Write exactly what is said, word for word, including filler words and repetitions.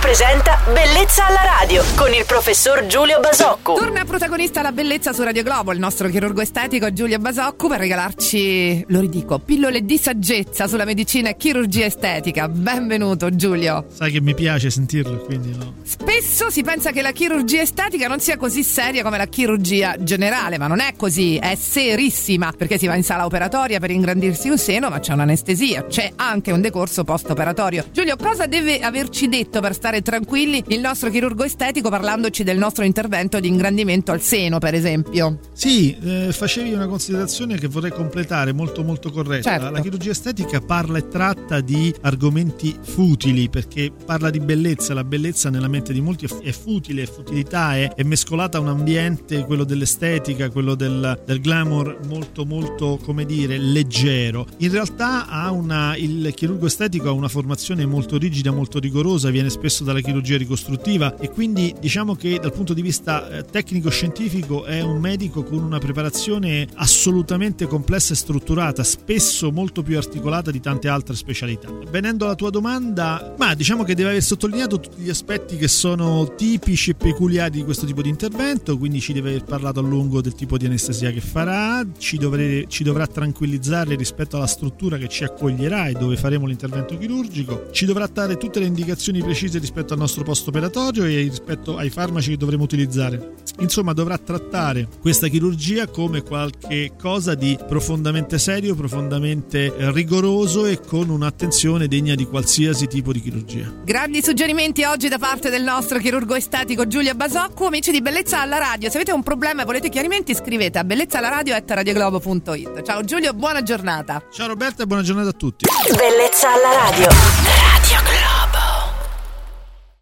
presenta Bellezza alla radio con il professor Giulio Basoccu. Torna protagonista la bellezza su Radio Globo, il nostro chirurgo estetico Giulio Basoccu, per regalarci, lo ridico, pillole di saggezza sulla medicina e chirurgia estetica. Benvenuto Giulio. Sai che mi piace sentirlo, quindi no. Spesso si pensa che la chirurgia estetica non sia così seria come la chirurgia generale, ma non è così, è serissima, perché si va in sala operatoria per ingrandirsi un seno, ma c'è un'anestesia, c'è anche un decorso post-operatorio. Giulio, cosa deve averci detto per stare tranquilli il nostro chirurgo estetico parlandoci del nostro intervento di ingrandimento al seno, per esempio? Sì, eh, facevi una considerazione che vorrei completare, molto molto corretta. Certo. La chirurgia estetica parla e tratta di argomenti futili, perché parla di bellezza. La bellezza nella mente di molti è futile, è futilità, è, è mescolata a un ambiente, quello dell'estetica, quello del, del glamour, molto molto, come dire, leggero. In realtà ha una, il chirurgo estetico ha una formazione molto rigida, molto rigorosa, viene spesso dalla chirurgia ricostruttiva e quindi diciamo che dal punto di vista eh, tecnico-scientifico è un medico con una preparazione assolutamente complessa e strutturata, spesso molto più articolata di tante altre specialità. Venendo alla tua domanda, ma diciamo che deve aver sottolineato tutti gli aspetti che sono tipici e peculiari di questo tipo di intervento, quindi ci deve aver parlato a lungo del tipo di anestesia che farà, ci, dovre, ci dovrà tranquillizzare rispetto alla struttura che ci accoglierà e dove faremo l'intervento chirurgico, ci dovrà dare tutte le indicazioni precise rispetto al nostro post operatorio e rispetto ai farmaci che dovremo utilizzare. Insomma, dovrà trattare questa chirurgia come qualche cosa di profondamente serio, profondamente rigoroso e con un'attenzione degna di qualsiasi tipo di chirurgia. Grandi suggerimenti oggi da parte del nostro chirurgo estetico Giulio Basoccu. Amici di Bellezza alla Radio, se avete un problema e volete chiarimenti scrivete a bellezzaalaradio chiocciola radioglobo punto it. Ciao Giulio, buona giornata. Ciao Roberta e buona giornata a tutti. Bellezza alla radio.